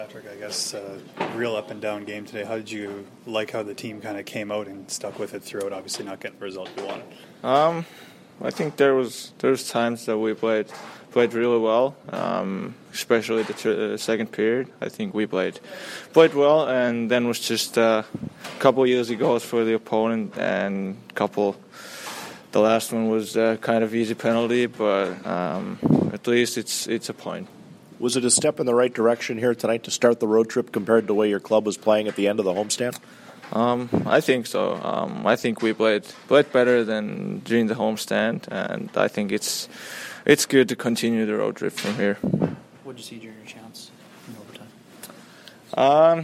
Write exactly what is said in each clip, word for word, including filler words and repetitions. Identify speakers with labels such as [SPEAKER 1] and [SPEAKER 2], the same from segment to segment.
[SPEAKER 1] Patrick, I guess uh, real up and down game today. How did you like how the team kind of came out and stuck with it throughout? Obviously, not getting the result you wanted.
[SPEAKER 2] Um, I think there was there was times that we played played really well, um, especially the ter- second period. I think we played played well, and then was just uh, a couple of easy goals for the opponent, and a couple. The last one was uh, kind of easy penalty, but um, at least it's it's a point.
[SPEAKER 3] Was it a step in the right direction here tonight to start the road trip compared to the way your club was playing at the end of the homestand?
[SPEAKER 2] Um, I think so. Um, I think we played played better than during the homestand, and I think it's it's good to continue the road trip from here.
[SPEAKER 4] What did you see during your chance in overtime?
[SPEAKER 2] Um,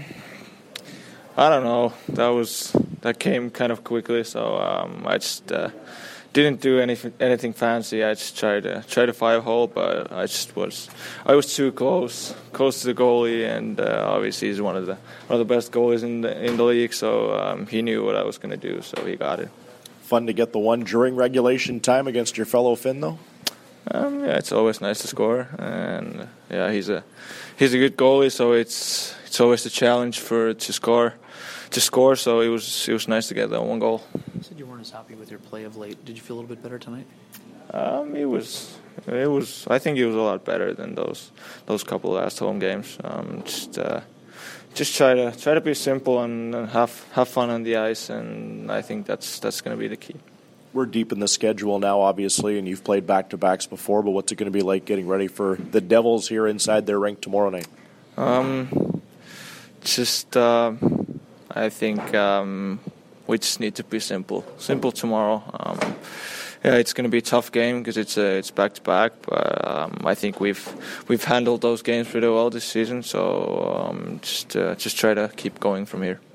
[SPEAKER 2] I don't know. That was that came kind of quickly, so um, I just uh, didn't do anything anything fancy. I just tried to try to fire a hole, but I just was I was too close close to the goalie, and uh, obviously he's one of the one of the best goalies in the in the league. So um, he knew what I was going to do, so he got it.
[SPEAKER 3] Fun to get the one during regulation time against your fellow Finn, though.
[SPEAKER 2] Um, yeah, it's always nice to score, and yeah, he's a he's a good goalie, so it's it's always a challenge for to score to score. So it was it was nice to get that one goal.
[SPEAKER 4] You said you weren't as happy with your play of late. Did you feel a little bit better tonight?
[SPEAKER 2] Um, it was it was I think it was a lot better than those those couple last home games. Um, just uh, just try to try to be simple and have have fun on the ice, and I think that's that's going to be the key.
[SPEAKER 3] We're deep in the schedule now, obviously, and you've played back-to-backs before, but what's it going to be like getting ready for the Devils here inside their rink tomorrow night?
[SPEAKER 2] Um, just, uh, I think um, we just need to be simple. Simple tomorrow. Um, yeah, it's going to be a tough game because it's uh, it's back-to-back, but um, I think we've we've handled those games pretty well this season, so um, just uh, just try to keep going from here.